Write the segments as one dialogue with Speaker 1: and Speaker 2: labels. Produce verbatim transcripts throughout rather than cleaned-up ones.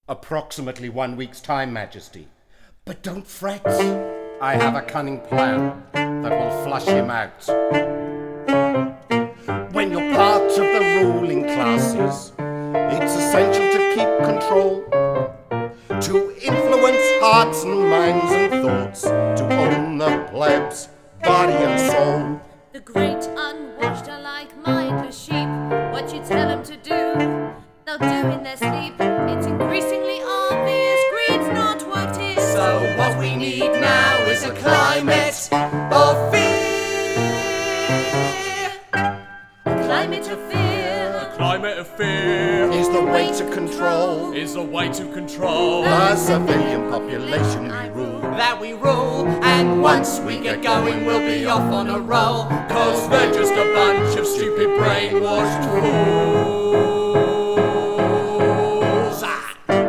Speaker 1: Approximately one week's time, Majesty. But don't fret. I have a cunning plan that will flush him out. When you're part of the ruling classes, it's essential to keep control, to influence hearts and minds and thoughts, to own the plebs, body and soul.
Speaker 2: The great unwashed are like mindless sheep. What you tell them to do, they'll do in their sleep. It's increasingly obvious greed's not worked here.
Speaker 3: So what we need now is a climate of fear.
Speaker 2: A climate of fear.
Speaker 4: Climate of fear
Speaker 1: Is the way to control
Speaker 4: is the way to control
Speaker 1: the civilian population we rule.
Speaker 3: That we rule, and once we get going we'll be off on a roll.
Speaker 4: Cause they're just a bunch of stupid brainwashed fools. Ah.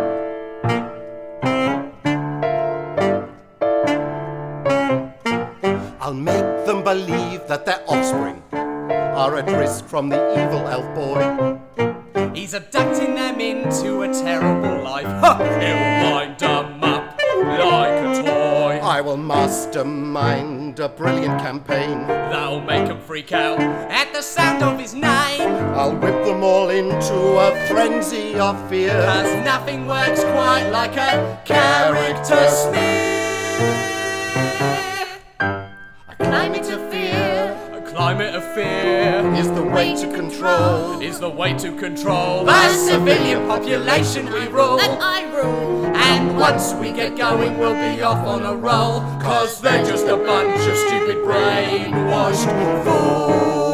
Speaker 1: I'll make them believe that their offspring are at risk from the evil elf boy.
Speaker 3: He's abducting them into a terrible life. Ha!
Speaker 4: He'll wind 'em up like a toy.
Speaker 1: I will mastermind a brilliant campaign.
Speaker 4: That'll make 'em freak out.
Speaker 3: At the sound of his name,
Speaker 1: I'll whip them all into a frenzy of fear.
Speaker 3: cause nothing works quite like a character smear.
Speaker 2: A climate of fear.
Speaker 4: A climate of fear
Speaker 1: Is the way to control
Speaker 4: is the way to control
Speaker 3: The civilian population we rule,
Speaker 2: That I rule.
Speaker 3: and once we get going we'll be off on a roll.
Speaker 4: Cause they're just a bunch of stupid brainwashed fools.